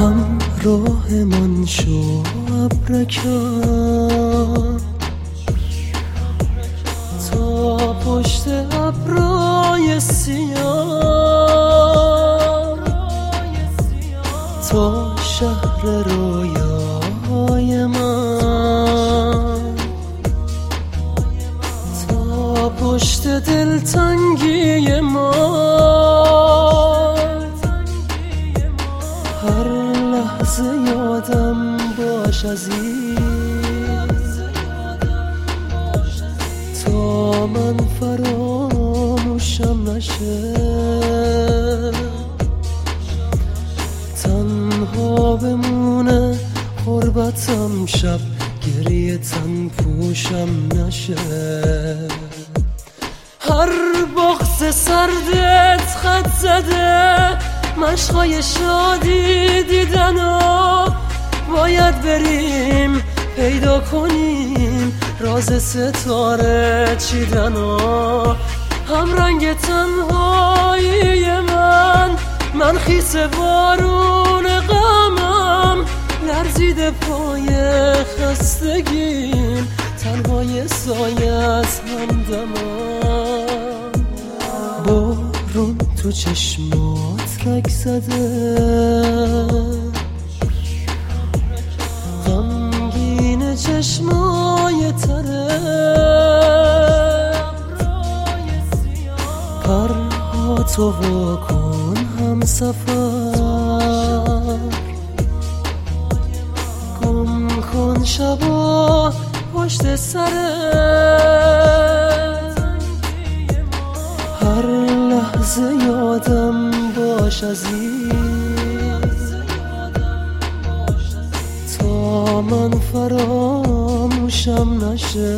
همراه من شو ابرکم تا پشت ابرای سیاه، تا شهر رویای من، تا پشت دلتنگی من. هر لحظه یادم باش عزیز، تا من فراموشم نشه. تنها بمونه غربتم شب، گریه تن پوشم نشه. هر بغض سردت خط زده، مشقای شادی دیدن و باید بریم پیدا کنیم راز ستاره چیدن و هم رنگ تنهایی من خیس بارون غمم لرزیده پای خستگیم، تنهای سایه از همدمم. بارون تو چشمات رگ زده، غمگین چشمای تره، پرهاتو واکن هم سفر، گم کن شبا پشت سرت. هر لحظه یادم باش عزیز، تا من فراموشم نشه.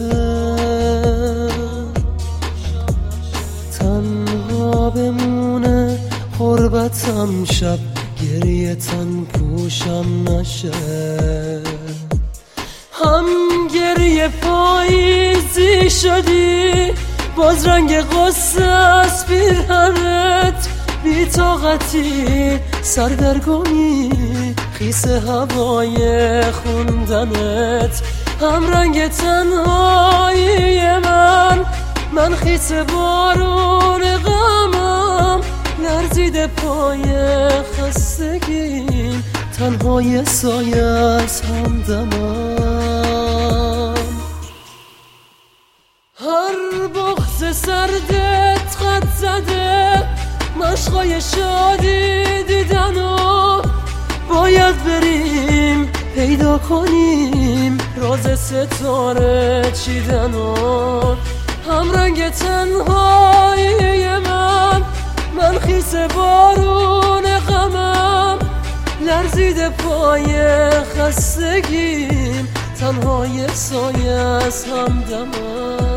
تنها بمونه غربتم شب، گریه تن پوشم نشه. هم گریه پاییزی شدی، باز رنگ غصه از پیرهنت، بی طاقتی سردرگمی خیس هوای خوندنت. هم رنگ تنهایی من خیس بارون غمم لرزیده پای خستگیم، تنهای سایه از همدمم. هر بغض سردت خط زده، مشقای شادی دیدن و باید بریم پیدا کنیم راز ستاره چیدن و هم رنگ تنهایی من خیس بارون غمم لرزیده پای خستگیم، تنهای سایه از همدمم.